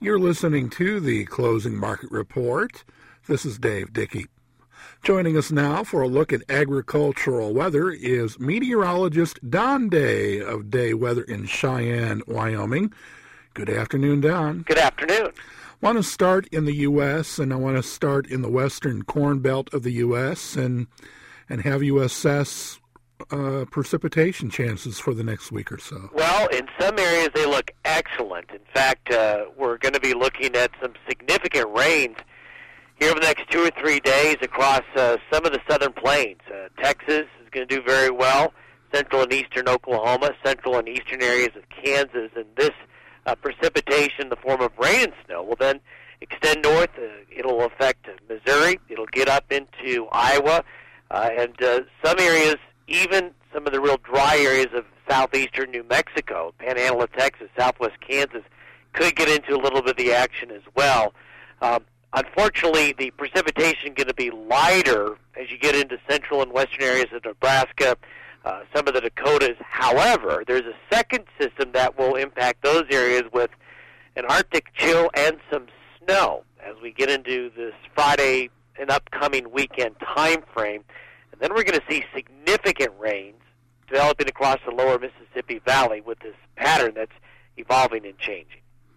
You're listening to the Closing Market Report. This is Dave Dickey. Joining us now for a look at agricultural weather is meteorologist Don Day of Day Weather in Cheyenne, Wyoming. Good afternoon, Don. Good afternoon. I want to start in the U.S., and I want to start in the western corn belt of the U.S. and have you assess precipitation chances for the next week or so. Well, in some areas they look excellent. In fact, we're going to be looking at some significant rains here over the next 2 or 3 days across some of the southern plains. Texas is going to do very well, central and eastern Oklahoma, central and eastern areas of Kansas, and this precipitation in the form of rain and snow will then extend north. It'll affect Missouri. It'll get up into Iowa, and some areas, even some of the real dry areas of southeastern New Mexico, Panhandle of Texas, southwest Kansas, could get into a little bit of the action as well. Unfortunately, the precipitation is going to be lighter as you get into central and western areas of Nebraska, some of the Dakotas. However, there's a second system that will impact those areas with an Arctic chill and some snow as we get into this Friday and upcoming weekend time frame. And then we're going to see significant rains developing across the lower Mississippi Valley with this pattern that's evolving and changing.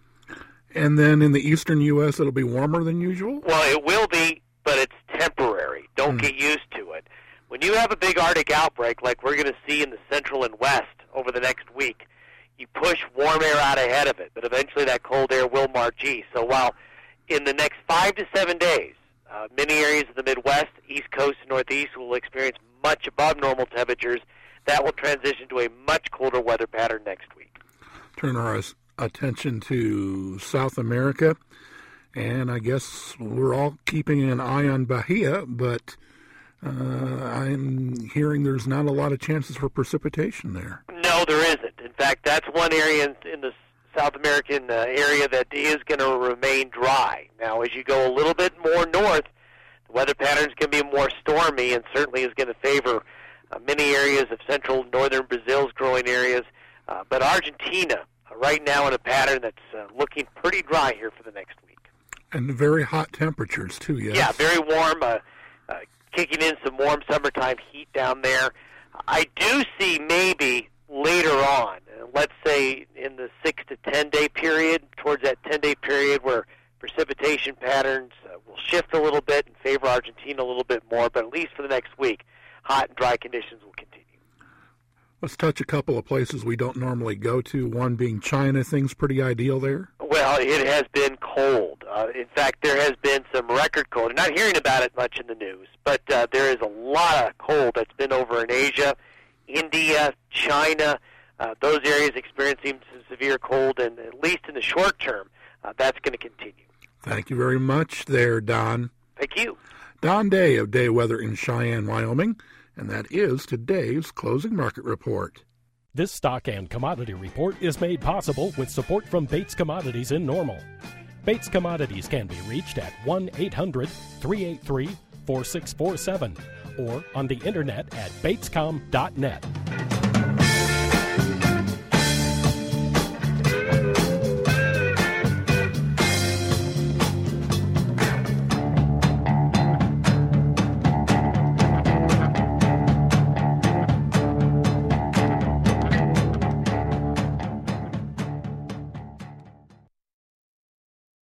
And then in the eastern U.S., it'll be warmer than usual? Well, it will be, but it's temporary. Don't get used to it. When you have a big Arctic outbreak like we're going to see in the central and west over the next week, you push warm air out ahead of it, but eventually that cold air will march east. So while in the next 5 to 7 days, many areas of the Midwest, East Coast, and Northeast will experience much above normal temperatures, that will transition to a much colder weather pattern next week. Turn our attention to South America, and I guess we're all keeping an eye on Bahia, but I'm hearing there's not a lot of chances for precipitation there. No, there isn't. In fact, that's one area in the South American area that is going to remain dry. Now, as you go a little bit more north, the weather patterns can be more stormy and certainly is going to favor many areas of central northern Brazil's growing areas. But Argentina, right now in a pattern that's looking pretty dry here for the next week. And very hot temperatures, too, yes? Yeah, very warm, kicking in some warm summertime heat down there. I do see maybe later on, let's say in the 6 to 10 day period, towards that 10-day period where precipitation patterns will shift a little bit and favor Argentina a little bit more, but at least for the next week, hot and dry conditions will continue. Let's touch a couple of places we don't normally go to, one being China. Things pretty ideal there? Well, it has been cold. In fact, there has been some record cold. I'm not hearing about it much in the news, but there is a lot of cold that's been over in Asia, India, China, those areas experiencing some severe cold, and at least in the short term, that's going to continue. Thank you very much there, Don. Thank you. Don Day of Day Weather in Cheyenne, Wyoming, and that is today's Closing Market Report. This stock and commodity report is made possible with support from Bates Commodities in Normal. Bates Commodities can be reached at 1-800-383-4647 or on the internet at batescom.net.